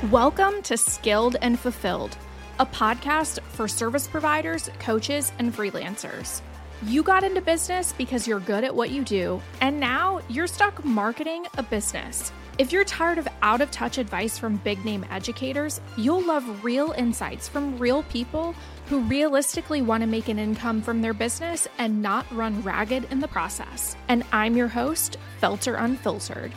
Welcome to Skilled and Fulfilled, a podcast for service providers, coaches, and freelancers. You got into business because you're good at what you do, and now you're stuck marketing a business. If you're tired of out-of-touch advice from big-name educators, you'll love real insights from real people who realistically want to make an income from their business and not run ragged in the process. And I'm your host, Felter Unfiltered.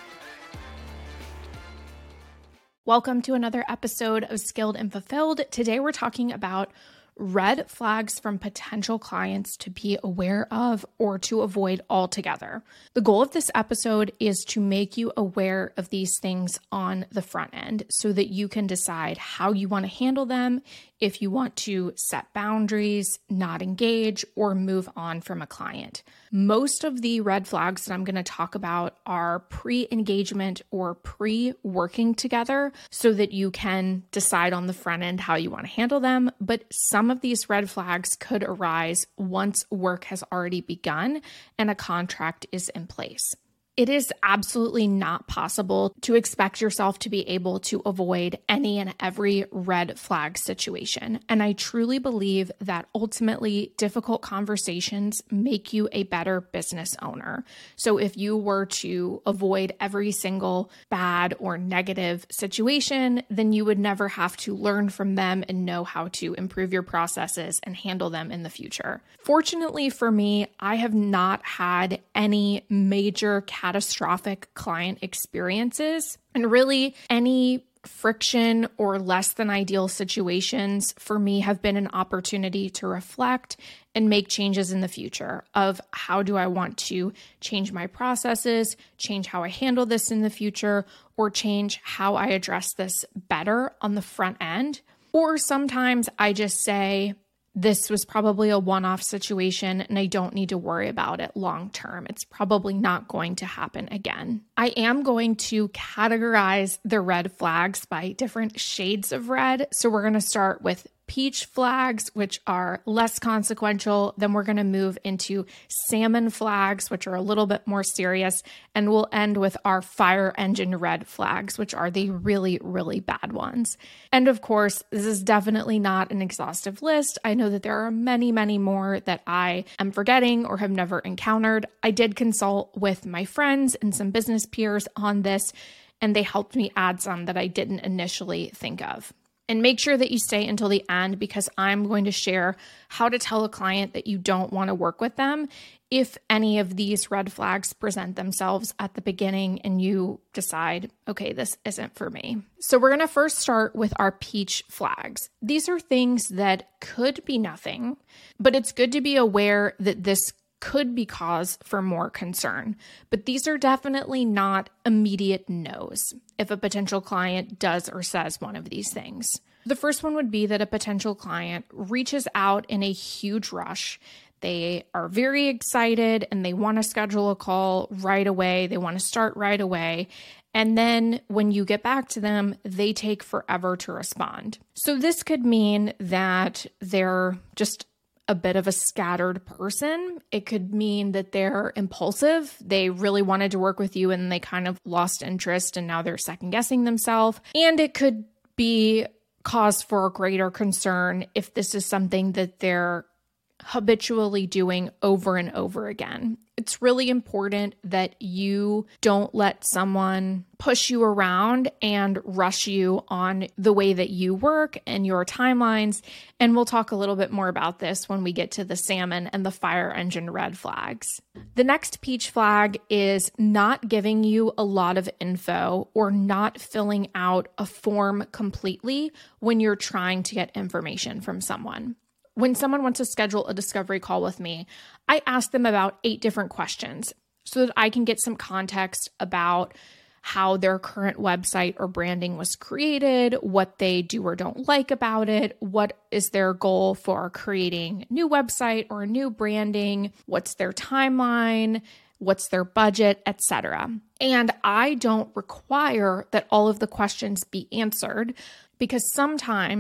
Welcome to another episode of Skilled and Fulfilled. Today we're talking about red flags from potential clients to be aware of or to avoid altogether. The goal of this episode is to make you aware of these things on the front end so that you can decide how you want to handle them, if you want to set boundaries, not engage, or move on from a client. Most of the red flags that I'm going to talk about are pre-engagement or pre-working together so that you can decide on the front end how you want to handle them. But some of these red flags could arise once work has already begun and a contract is in place. It is absolutely not possible to expect yourself to be able to avoid any and every red flag situation. And I truly believe that ultimately difficult conversations make you a better business owner. So if you were to avoid every single bad or negative situation, then you would never have to learn from them and know how to improve your processes and handle them in the future. Fortunately for me, I have not had any major catastrophic client experiences, and really any friction or less than ideal situations for me have been an opportunity to reflect and make changes in the future of how do I want to change my processes, change how I handle this in the future, or change how I address this better on the front end. Or sometimes I just say, this was probably a one-off situation and I don't need to worry about it long term. It's probably not going to happen again. I am going to categorize the red flags by different shades of red. So we're going to start with peach flags, which are less consequential. Then we're going to move into salmon flags, which are a little bit more serious. And we'll end with our fire engine red flags, which are the really, really bad ones. And of course, this is definitely not an exhaustive list. I know that there are many, many more that I am forgetting or have never encountered. I did consult with my friends and some business peers on this, and they helped me add some that I didn't initially think of. And make sure that you stay until the end because I'm going to share how to tell a client that you don't want to work with them if any of these red flags present themselves at the beginning and you decide, okay, this isn't for me. So we're going to first start with our peach flags. These are things that could be nothing, but it's good to be aware that this could be cause for more concern, but these are definitely not immediate no's if a potential client does or says one of these things. The first one would be that a potential client reaches out in a huge rush. They are very excited and they want to schedule a call right away. They want to start right away. And then when you get back to them, they take forever to respond. So this could mean that they're just a bit of a scattered person. It could mean that they're impulsive. They really wanted to work with you and they kind of lost interest and now they're second guessing themselves. And it could be cause for a greater concern if this is something that they're habitually doing over and over again. It's really important that you don't let someone push you around and rush you on the way that you work and your timelines. And we'll talk a little bit more about this when we get to the salmon and the fire engine red flags. The next peach flag is not giving you a lot of info or not filling out a form completely when you're trying to get information from someone. When someone wants to schedule a discovery call with me, I ask them about 8 different questions so that I can get some context about how their current website or branding was created, what they do or don't like about it, what is their goal for creating a new website or a new branding, what's their timeline, what's their budget, etc. And I don't require that all of the questions be answered because sometimes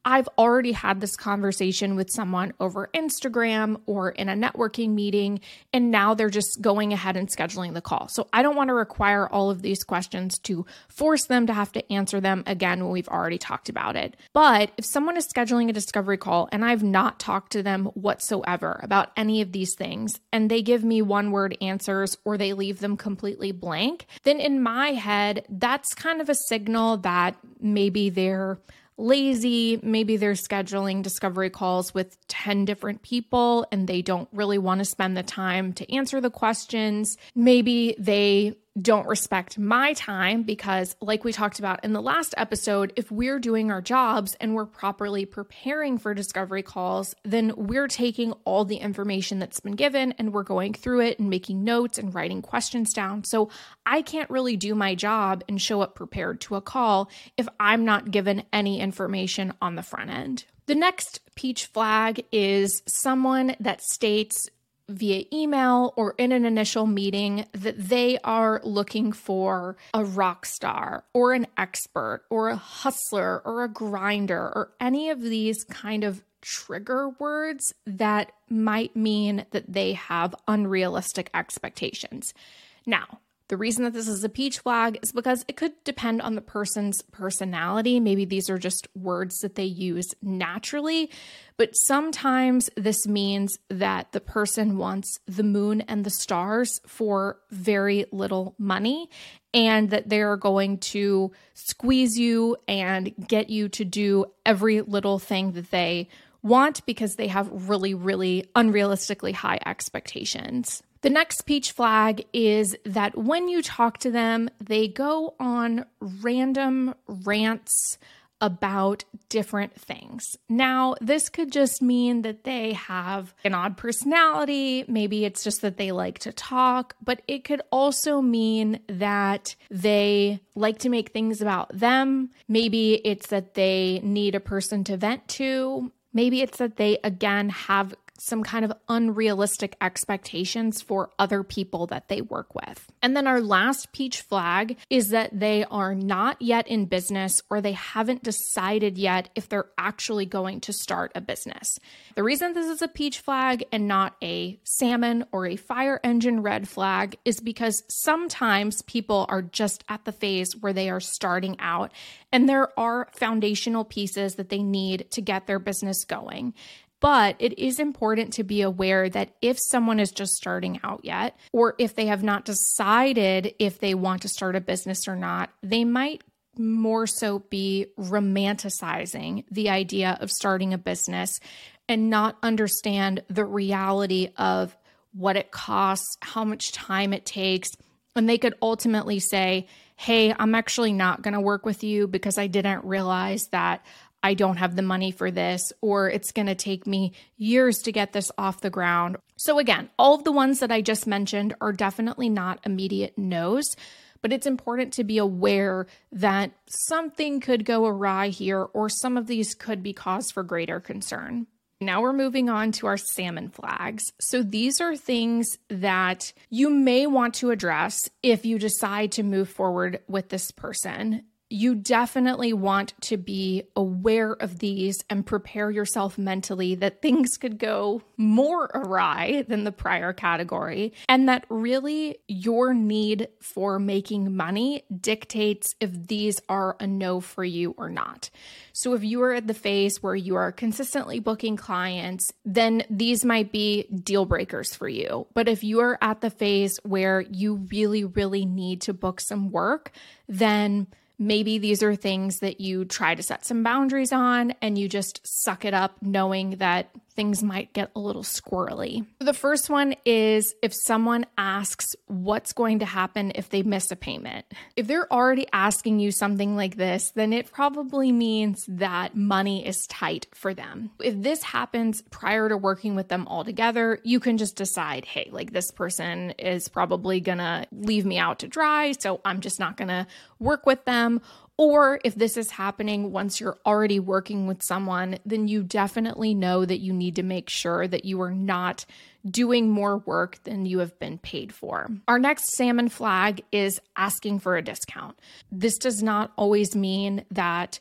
I've already had this conversation with someone over Instagram or in a networking meeting, and now they're just going ahead and scheduling the call. So I don't want to require all of these questions to force them to have to answer them again when we've already talked about it. But if someone is scheduling a discovery call and I've not talked to them whatsoever about any of these things, and they give me one-word answers or they leave them completely blank, then in my head, that's kind of a signal that maybe they're lazy, maybe they're scheduling discovery calls with 10 different people and they don't really want to spend the time to answer the questions. Maybe they don't respect my time because, like we talked about in the last episode, if we're doing our jobs and we're properly preparing for discovery calls, then we're taking all the information that's been given and we're going through it and making notes and writing questions down. So I can't really do my job and show up prepared to a call if I'm not given any information on the front end. The next peach flag is someone that states via email or in an initial meeting that they are looking for a rock star or an expert or a hustler or a grinder or any of these kind of trigger words that might mean that they have unrealistic expectations. Now, the reason that this is a peach flag is because it could depend on the person's personality. Maybe these are just words that they use naturally, but sometimes this means that the person wants the moon and the stars for very little money and that they're going to squeeze you and get you to do every little thing that they want because they have really, really unrealistically high expectations. The next peach flag is that when you talk to them, they go on random rants about different things. Now, this could just mean that they have an odd personality. Maybe it's just that they like to talk, but it could also mean that they like to make things about them. Maybe it's that they need a person to vent to. Maybe it's that they, again, have some kind of unrealistic expectations for other people that they work with. And then our last peach flag is that they are not yet in business or they haven't decided yet if they're actually going to start a business. The reason this is a peach flag and not a salmon or a fire engine red flag is because sometimes people are just at the phase where they are starting out and there are foundational pieces that they need to get their business going. But it is important to be aware that if someone is just starting out yet, or if they have not decided if they want to start a business or not, they might more so be romanticizing the idea of starting a business and not understand the reality of what it costs, how much time it takes. And they could ultimately say, hey, I'm actually not going to work with you because I didn't realize that I don't have the money for this, or it's going to take me years to get this off the ground. So again, all of the ones that I just mentioned are definitely not immediate no's, but it's important to be aware that something could go awry here, or some of these could be cause for greater concern. Now we're moving on to our salmon flags. So these are things that you may want to address if you decide to move forward with this person. You definitely want to be aware of these and prepare yourself mentally that things could go more awry than the prior category, and that really your need for making money dictates if these are a no for you or not. So if you are at the phase where you are consistently booking clients, then these might be deal breakers for you. But if you are at the phase where you really, really need to book some work, then maybe these are things that you try to set some boundaries on and you just suck it up knowing that things might get a little squirrely. The first one is if someone asks what's going to happen if they miss a payment. If they're already asking you something like this, then it probably means that money is tight for them. If this happens prior to working with them altogether, you can just decide, hey, like this person is probably gonna leave me out to dry, so I'm just not gonna work with them. Or if this is happening once you're already working with someone, then you definitely know that you need to make sure that you are not doing more work than you have been paid for. Our next salmon flag is asking for a discount. This does not always mean that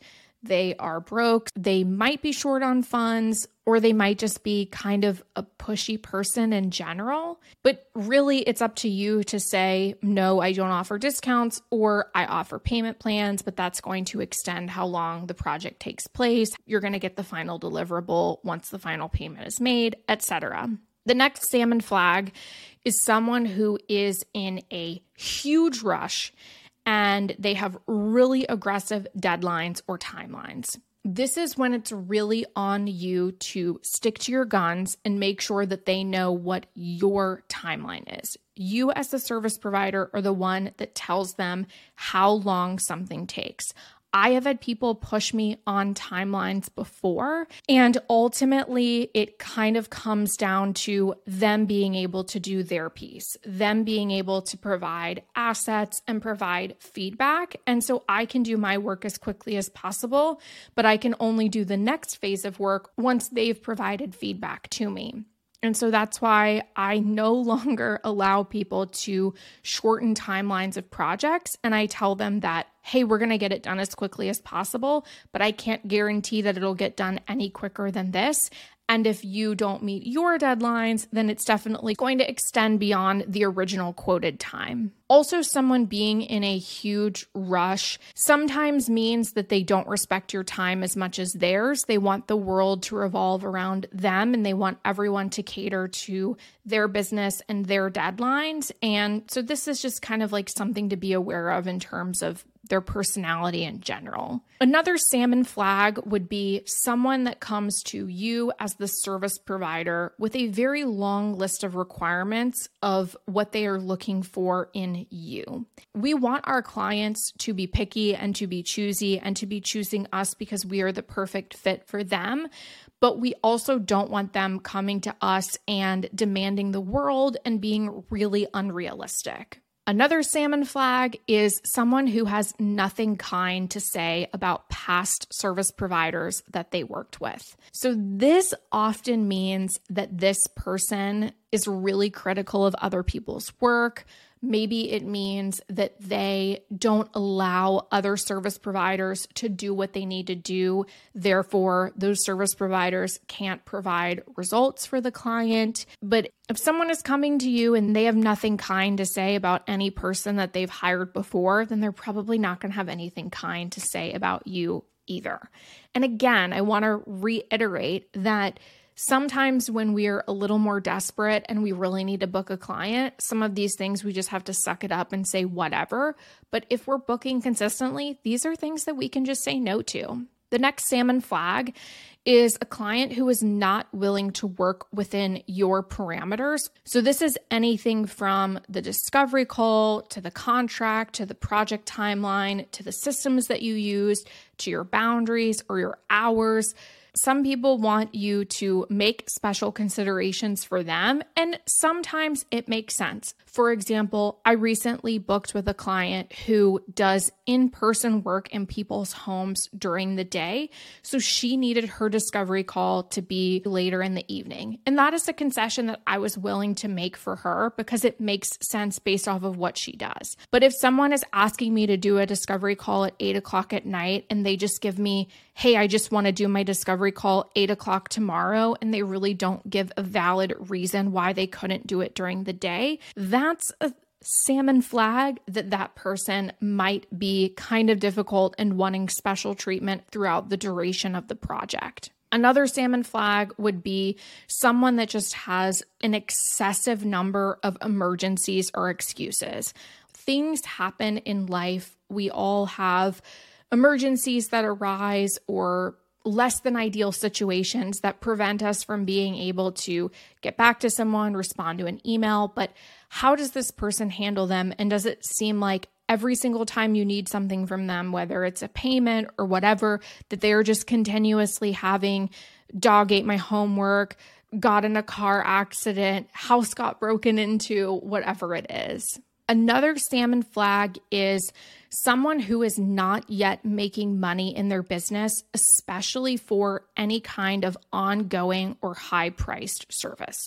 they are broke, they might be short on funds, or they might just be kind of a pushy person in general. But really, it's up to you to say, no, I don't offer discounts, or I offer payment plans, but that's going to extend how long the project takes place. You're going to get the final deliverable once the final payment is made, etc. The next salmon flag is someone who is in a huge rush and they have really aggressive deadlines or timelines. This is when it's really on you to stick to your guns and make sure that they know what your timeline is. You as the service provider are the one that tells them how long something takes. I have had people push me on timelines before, and ultimately it kind of comes down to them being able to do their piece, them being able to provide assets and provide feedback. And so I can do my work as quickly as possible, but I can only do the next phase of work once they've provided feedback to me. And so that's why I no longer allow people to shorten timelines of projects. And I tell them that, hey, we're going to get it done as quickly as possible, but I can't guarantee that it'll get done any quicker than this. And if you don't meet your deadlines, then it's definitely going to extend beyond the original quoted time. Also, someone being in a huge rush sometimes means that they don't respect your time as much as theirs. They want the world to revolve around them and they want everyone to cater to their business and their deadlines. And so this is just kind of like something to be aware of in terms of their personality in general. Another salmon flag would be someone that comes to you as the service provider with a very long list of requirements of what they are looking for in you. We want our clients to be picky and to be choosy and to be choosing us because we are the perfect fit for them. But we also don't want them coming to us and demanding the world and being really unrealistic. Another salmon flag is someone who has nothing kind to say about past service providers that they worked with. So this often means that this person is really critical of other people's work. Maybe it means that they don't allow other service providers to do what they need to do. Therefore, those service providers can't provide results for the client. But if someone is coming to you and they have nothing kind to say about any person that they've hired before, then they're probably not going to have anything kind to say about you either. And again, I want to reiterate that sometimes when we're a little more desperate and we really need to book a client, some of these things we just have to suck it up and say whatever. But if we're booking consistently, these are things that we can just say no to. The next salmon flag is a client who is not willing to work within your parameters. So this is anything from the discovery call to the contract, to the project timeline, to the systems that you use, to your boundaries or your hours. Some people want you to make special considerations for them, and sometimes it makes sense. For example, I recently booked with a client who does in-person work in people's homes during the day, so she needed her discovery call to be later in the evening. And that is a concession that I was willing to make for her because it makes sense based off of what she does. But if someone is asking me to do a discovery call at 8 o'clock at night and they just give me, hey, I just want to do my discovery call 8 o'clock tomorrow, and they really don't give a valid reason why they couldn't do it during the day, that's a salmon flag that person might be kind of difficult and wanting special treatment throughout the duration of the project. Another salmon flag would be someone that just has an excessive number of emergencies or excuses. Things happen in life. We all have emergencies that arise or less than ideal situations that prevent us from being able to get back to someone, respond to an email. But how does this person handle them? And does it seem like every single time you need something from them, whether it's a payment or whatever, that they're just continuously having dog ate my homework, got in a car accident, house got broken into, whatever it is? Another salmon flag is someone who is not yet making money in their business, especially for any kind of ongoing or high-priced service.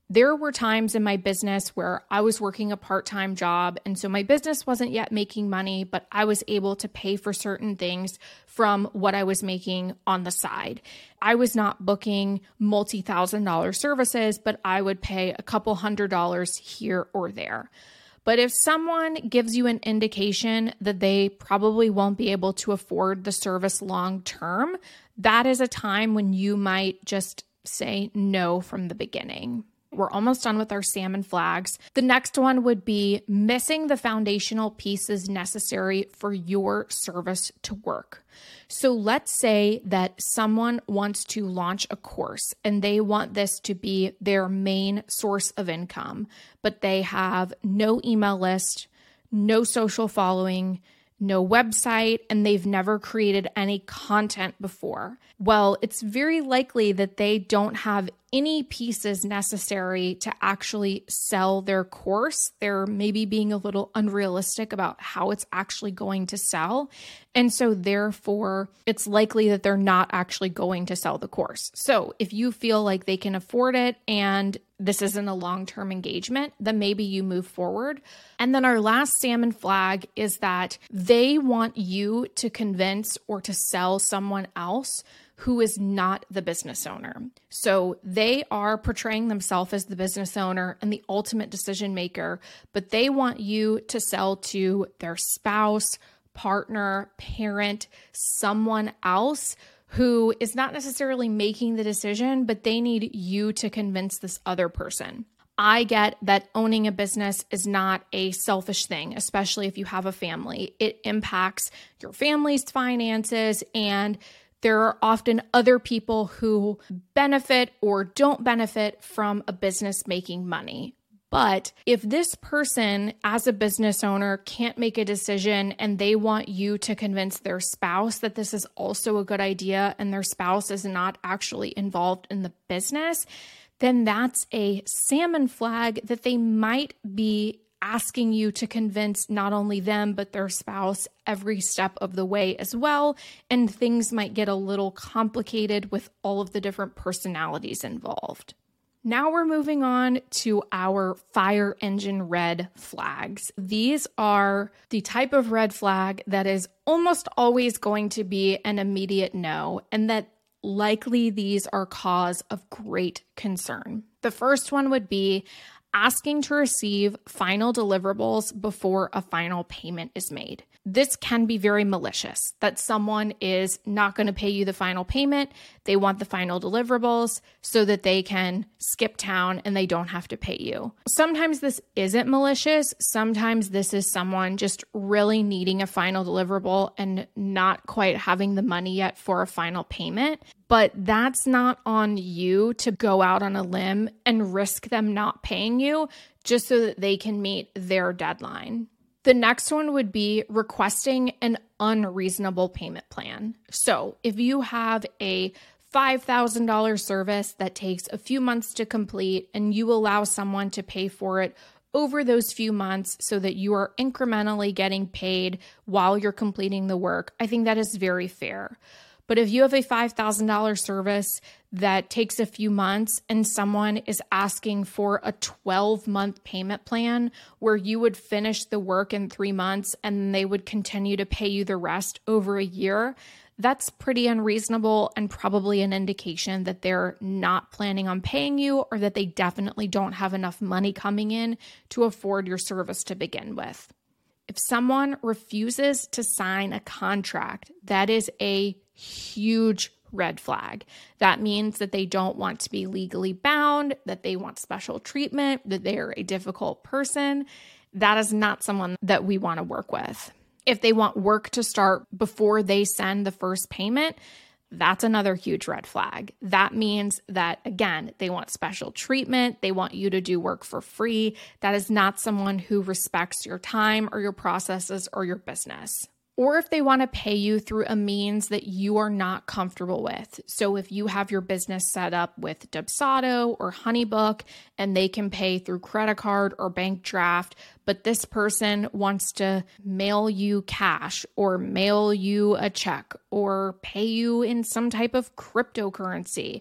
There were times in my business where I was working a part-time job, and so my business wasn't yet making money, but I was able to pay for certain things from what I was making on the side. I was not booking multi-$1,000 services, but I would pay a couple $100 here or there. But if someone gives you an indication that they probably won't be able to afford the service long term, that is a time when you might just say no from the beginning. We're almost done with our salmon flags. The next one would be missing the foundational pieces necessary for your service to work. So let's say that someone wants to launch a course and they want this to be their main source of income, but they have no email list, no social following, no website, and they've never created any content before. Well, it's very likely that they don't have any pieces necessary to actually sell their course. They're maybe being a little unrealistic about how it's actually going to sell. And so therefore, it's likely that they're not actually going to sell the course. So if you feel like they can afford it and this isn't a long-term engagement, then maybe you move forward. And then our last salmon flag is that they want you to convince or to sell someone else who is not the business owner. So they are portraying themselves as the business owner and the ultimate decision maker, but they want you to sell to their spouse, partner, parent, someone else who is not necessarily making the decision, but they need you to convince this other person. I get that owning a business is not a selfish thing, especially if you have a family. It impacts your family's finances, and there are often other people who benefit or don't benefit from a business making money. But if this person, as a business owner, can't make a decision and they want you to convince their spouse that this is also a good idea and their spouse is not actually involved in the business, then that's a salmon flag that they might be asking you to convince not only them, but their spouse every step of the way as well. And things might get a little complicated with all of the different personalities involved. Now we're moving on to our fire engine red flags. These are the type of red flag that is almost always going to be an immediate no, and that likely these are cause of great concern. The first one would be asking to receive final deliverables before a final payment is made. This can be very malicious, that someone is not going to pay you the final payment. They want the final deliverables so that they can skip town and they don't have to pay you. Sometimes this isn't malicious. Sometimes this is someone just really needing a final deliverable and not quite having the money yet for a final payment. But that's not on you to go out on a limb and risk them not paying you just so that they can meet their deadline. The next one would be requesting an unreasonable payment plan. So if you have a $5,000 service that takes a few months to complete and you allow someone to pay for it over those few months so that you are incrementally getting paid while you're completing the work, I think that is very fair. But if you have a $5,000 service that takes a few months and someone is asking for a 12-month payment plan where you would finish the work in 3 months and they would continue to pay you the rest over a year, that's pretty unreasonable and probably an indication that they're not planning on paying you or that they definitely don't have enough money coming in to afford your service to begin with. If someone refuses to sign a contract, that is a huge red flag. That means that they don't want to be legally bound, that they want special treatment, that they are a difficult person. That is not someone that we want to work with. If they want work to start before they send the first payment, that's another huge red flag. That means that, again, they want special treatment. They want you to do work for free. That is not someone who respects your time or your processes or your business. Or if they want to pay you through a means that you are not comfortable with. So if you have your business set up with Dubsado or Honeybook and they can pay through credit card or bank draft, but this person wants to mail you cash or mail you a check or pay you in some type of cryptocurrency,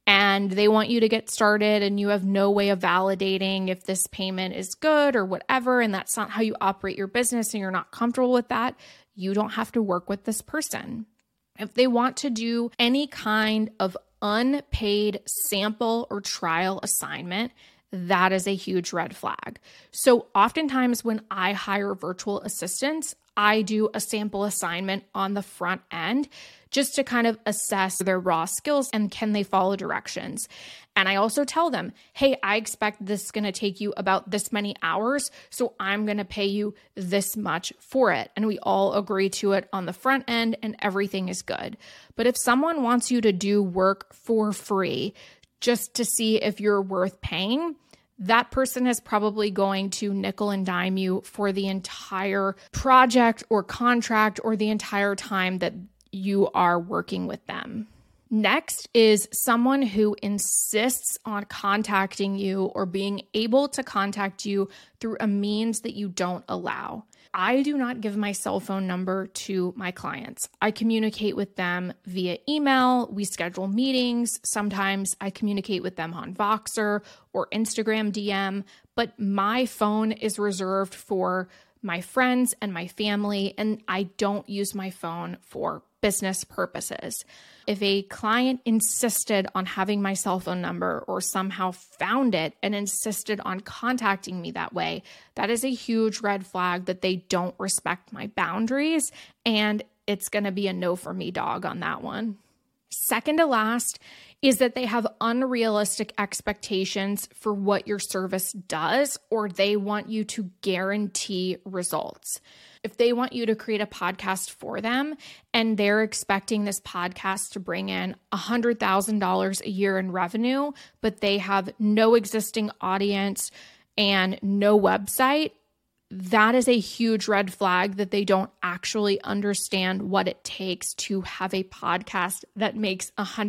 and they want you to get started and you have no way of validating if this payment is good or whatever, and that's not how you operate your business and you're not comfortable with that, you don't have to work with this person. If they want to do any kind of unpaid sample or trial assignment, that is a huge red flag. So oftentimes when I hire virtual assistants, I do a sample assignment on the front end just to kind of assess their raw skills and can they follow directions. And I also tell them, hey, I expect this is going to take you about this many hours, so I'm going to pay you this much for it. And we all agree to it on the front end and everything is good. But if someone wants you to do work for free just to see if you're worth paying, that person is probably going to nickel and dime you for the entire project or contract or the entire time that you are working with them. Next is someone who insists on contacting you or being able to contact you through a means that you don't allow. I do not give my cell phone number to my clients. I communicate with them via email. We schedule meetings. Sometimes I communicate with them on Voxer or Instagram DM, but my phone is reserved for my friends and my family, and I don't use my phone for business purposes. If a client insisted on having my cell phone number or somehow found it and insisted on contacting me that way, that is a huge red flag that they don't respect my boundaries, and it's going to be a no for me dog on that one. Second to last is that they have unrealistic expectations for what your service does, or they want you to guarantee results. If they want you to create a podcast for them and they're expecting this podcast to bring in $100,000 a year in revenue, but they have no existing audience and no website, that is a huge red flag that they don't actually understand what it takes to have a podcast that makes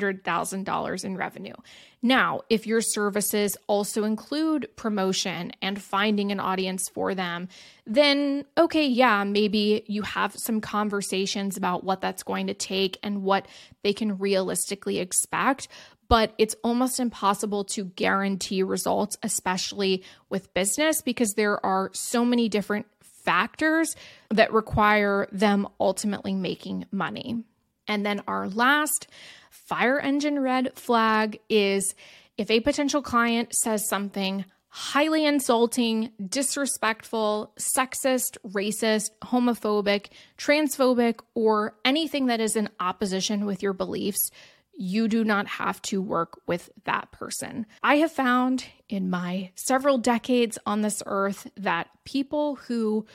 $100,000 in revenue. Now, if your services also include promotion and finding an audience for them, then okay, yeah, maybe you have some conversations about what that's going to take and what they can realistically expect. But it's almost impossible to guarantee results, especially with business, because there are so many different factors that require them ultimately making money. And then our last fire engine red flag is if a potential client says something highly insulting, disrespectful, sexist, racist, homophobic, transphobic, or anything that is in opposition with your beliefs, you do not have to work with that person. I have found in my several decades on this earth that people who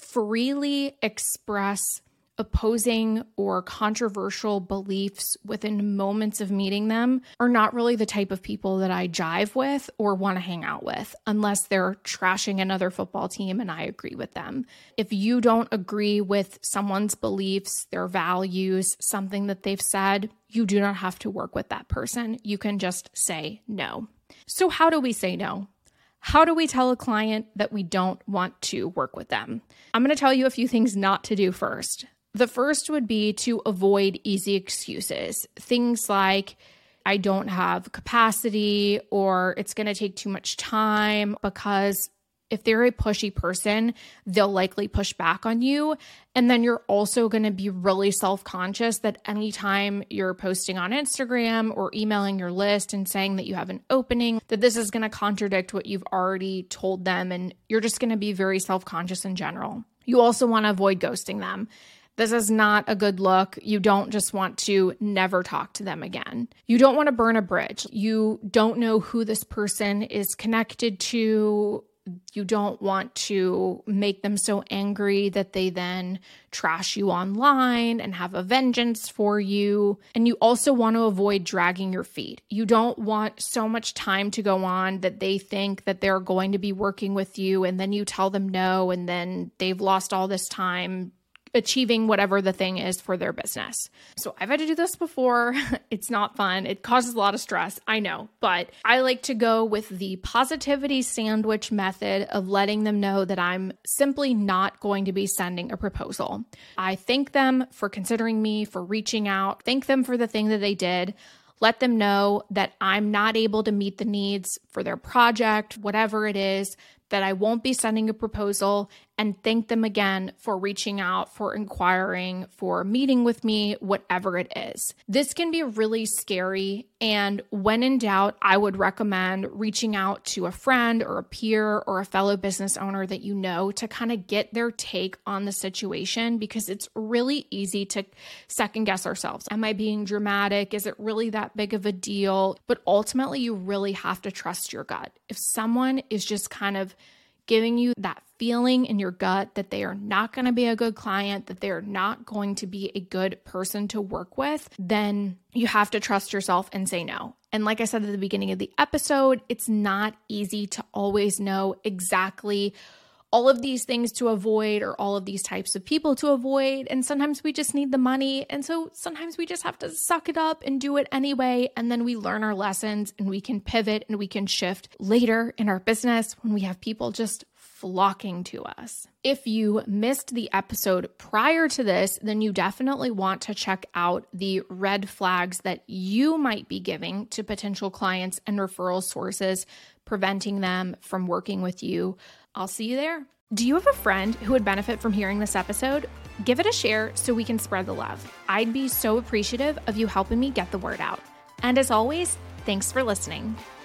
freely express opposing or controversial beliefs within moments of meeting them are not really the type of people that I jive with or want to hang out with, unless they're trashing another football team and I agree with them. If you don't agree with someone's beliefs, their values, something that they've said, you do not have to work with that person. You can just say no. So how do we say no? How do we tell a client that we don't want to work with them? I'm going to tell you a few things not to do first. The first would be to avoid easy excuses. Things like, I don't have capacity, or it's going to take too much time, because if they're a pushy person, they'll likely push back on you. And then you're also going to be really self-conscious that anytime you're posting on Instagram or emailing your list and saying that you have an opening, that this is going to contradict what you've already told them. And you're just going to be very self-conscious in general. You also want to avoid ghosting them. This is not a good look. You don't just want to never talk to them again. You don't want to burn a bridge. You don't know who this person is connected to. You don't want to make them so angry that they then trash you online and have a vengeance for you. And you also want to avoid dragging your feet. You don't want so much time to go on that they think that they're going to be working with you, and then you tell them no, and then they've lost all this time achieving whatever the thing is for their business. So I've had to do this before. It's not fun. It causes a lot of stress, I know, but I like to go with the positivity sandwich method of letting them know that I'm simply not going to be sending a proposal. I thank them for considering me, for reaching out, thank them for the thing that they did. Let them know that I'm not able to meet the needs for their project, whatever it is, that I won't be sending a proposal, and thank them again for reaching out, for inquiring, for meeting with me, whatever it is. This can be really scary, and when in doubt, I would recommend reaching out to a friend or a peer or a fellow business owner that you know to kind of get their take on the situation, because it's really easy to second guess ourselves. Am I being dramatic? Is it really that big of a deal? But ultimately, you really have to trust your gut. If someone is just kind of giving you that feeling in your gut that they are not going to be a good client, that they are not going to be a good person to work with, then you have to trust yourself and say no. And like I said at the beginning of the episode, it's not easy to always know exactly all of these things to avoid or all of these types of people to avoid. And sometimes we just need the money. And so sometimes we just have to suck it up and do it anyway. And then we learn our lessons and we can pivot and we can shift later in our business when we have people just flocking to us. If you missed the episode prior to this, then you definitely want to check out the red flags that you might be giving to potential clients and referral sources, preventing them from working with you. I'll see you there. Do you have a friend who would benefit from hearing this episode? Give it a share so we can spread the love. I'd be so appreciative of you helping me get the word out. And as always, thanks for listening.